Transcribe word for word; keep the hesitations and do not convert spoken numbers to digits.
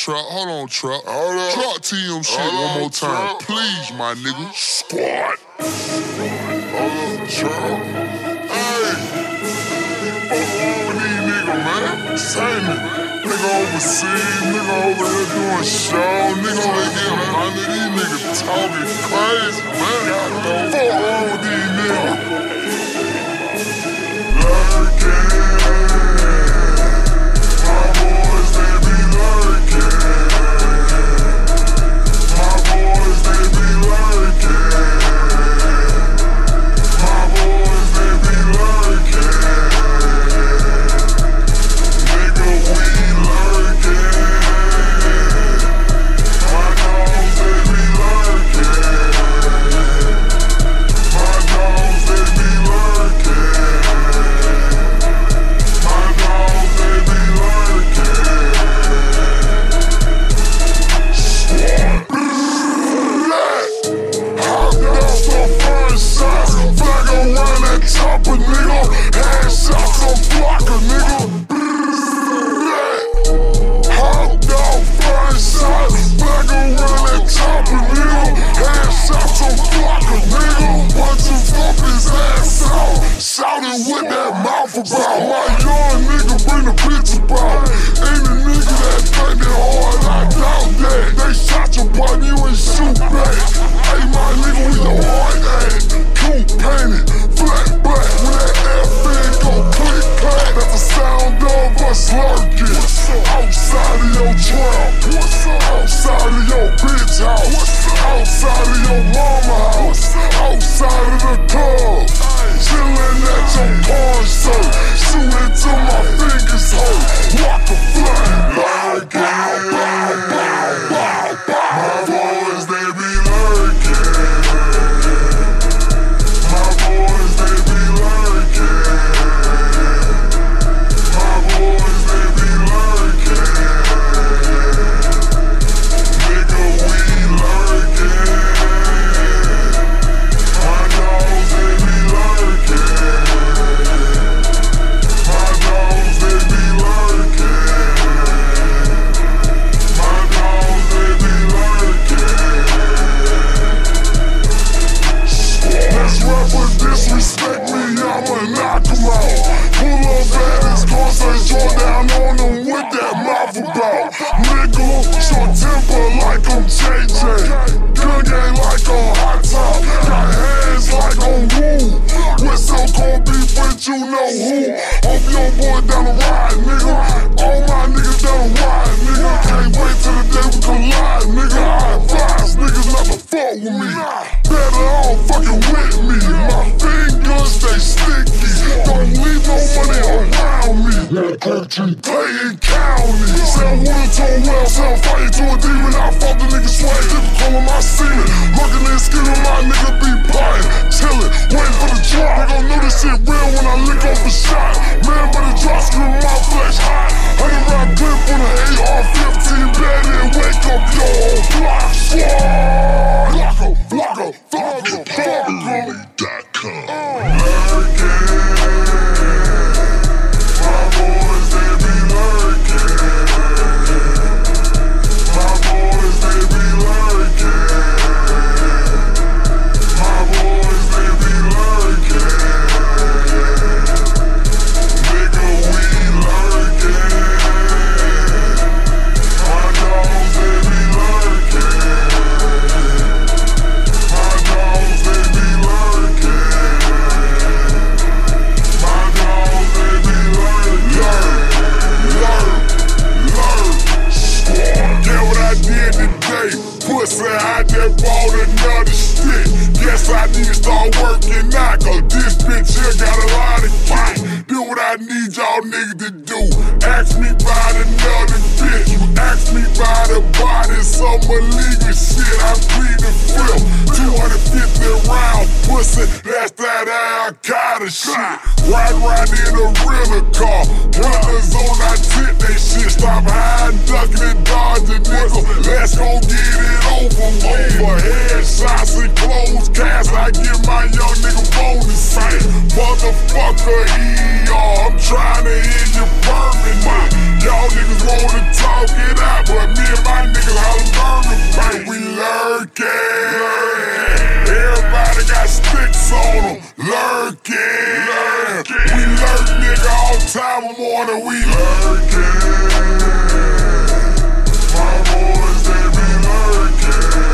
Trap. Hold on, Trap. Hold up. Drop T M shit Hold one on, more time. Trap. Please, my nigga. Squad. Hold up, Trap. Hey. Fuck wrong with these niggas, man? Same it. Nigga overseas, nigga over here doing show. Nigga over here getting hundred. These niggas talking crazy, man. Fuck wrong with these niggas? With that mouth about my young nigga bring the bitch about. Ain't a nigga that think that hard, I doubt that. They shot your button, you ain't shoot back. Hey, my nigga, we the hard ass. Cool painted, flat black. When that F N go click clack, that's the sound of us lurking. Outside of your trap, outside of your bitch house, outside of your mama house, outside of the club. Chillin' at your porn shirt, shootin' till my fingers hurt. Walk a flame like bow, bow, bow, bow, bow. My boys, they be lurking. My boys, they be lurking. My boys, they be lurking. Nigga, we lurking. My dogs, they be lurking. Disrespect me, I'ma knock him out. Pull up at his car, say draw down on him with that mouth about. Nigga, short temper like I'm J J. Gun game like on Hot Top. Got hands like on Woo. With so-called beef with you know who. Hope your boy down the ride, nigga. All my niggas down the ride, nigga. Can't wait till the day we collide, nigga. I advise niggas not to fuck with me. Better all fucking with me. My fingers stay sticky. Don't leave no money around me. Playing county. Sound water to a well, sound fire to a demon. I fought the nigga swag, typical of my semen. Looking and skinning, my nigga be playing. Chillin', waiting for the drop. They gon' know this shit real when I lick off a shot. Man, but the drop screaming my flesh hot. Hundred round clip for the A R fifteen. Bad and wake up your whole block. Squad. Flocko, Flocko, Flocko, Flocko. Dot com. I just bought another stick. Guess I need to start working out, cause this bitch here got a lot of kick. Do what I need y'all niggas to do. Ask me about another bitch. Ask me about a body, some illegal shit. I plead the fifth. two hundred fifty round pussy, that's that Al-Qaeda shit. Ride around in a rental car. Runners on our tit, they shit. Stop hiding, ducking and dodging, nigga. Let's go get it over with. Over headshots and closed casts, I give my young nigga bonus. Motherfucker E R, I'm trying to hear you permanent. Y'all niggas wanna talk it out, but me and time morning, we lurking. My boys, they be lurking.